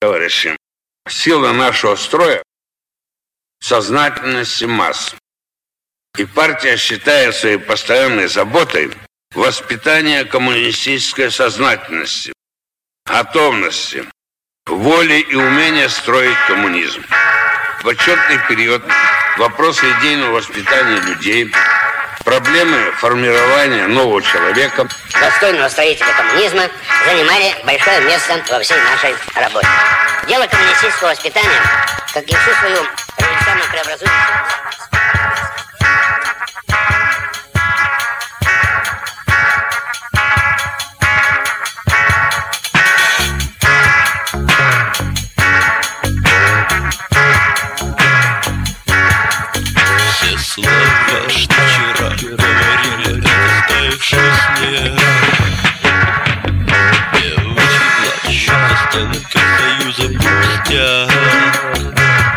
Товарищи, сила нашего строя в сознательности масс. И партия считает своей постоянной заботой воспитание коммунистической сознательности, готовности, воли и умения строить коммунизм. В отчетный период вопросы идейного воспитания людей, проблемы формирования нового человека, достойного строителя коммунизма, занимали большое место во всей нашей работе. Дело коммунистического воспитания, как и всю свою революционно-преобразующую слова, что вчера говорили, это растаявший снег. Девочки плачут на стенках Союза пустят.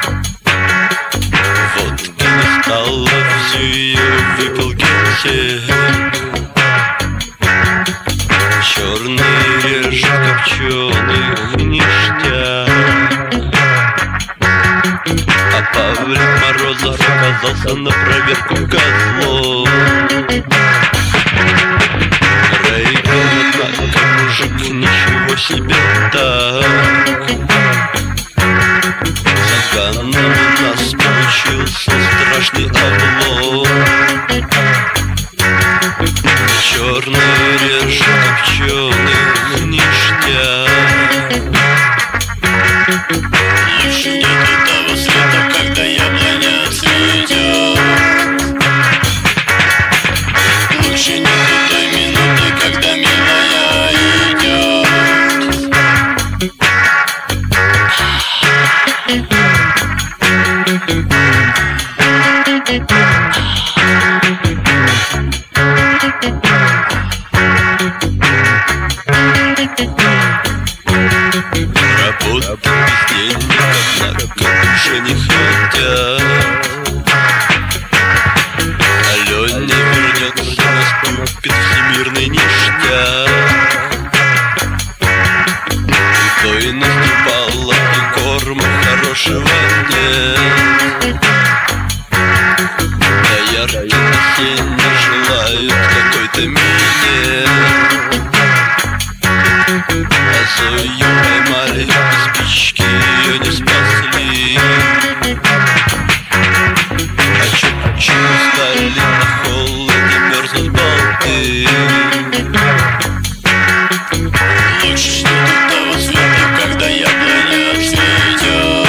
Водки не стало, всю ее выпил генсек. Черный режет копченых ништяк. А Павлик Морозов оказался на проверку козлом. Рейган, однако, мужик, ничего себе так. Заганом у нас получился страшный облом. Черный режет копченых ништяк. Лучше нет этого света, когда яблоня цветет. Лучше нет той минуты, когда милая идет. Работа без денег, однако уже не хотят. Аленя вернется, наступит всемирный ништяк. И то и наступало, и корма хорошего нет. Да яркий насенья желают какой-то минет. А Зою поймали, спички ее не спасли. А чуть-чуть стали на холоде мерзнуть болты. Лучше ждут того света, когда яблоня цветет.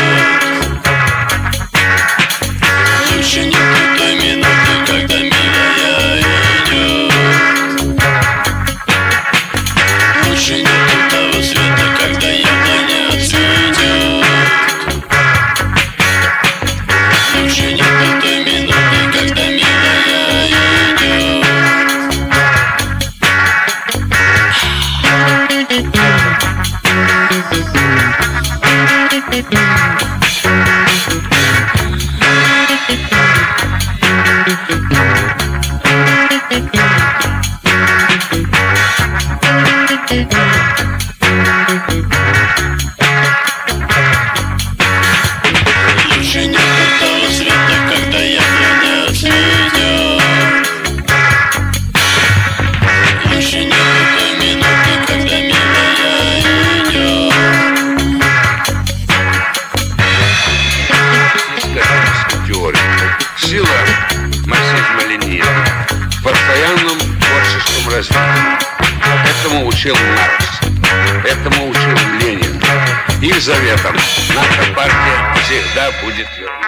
Лучше нет той минуты, когда милая идет. Лучше нет того света, когда яблоня цветет. Лучше нет той минуты, когда милая идет. Лучше нет того света, когда яблоня цветет. Лучше нет той минуты, когда милая идет. теория. Сила марксизма-ленинизма в постоянном творческом развитии. Этому учил Маркс, этому учил Ленин. Их заветом наша партия всегда будет верна.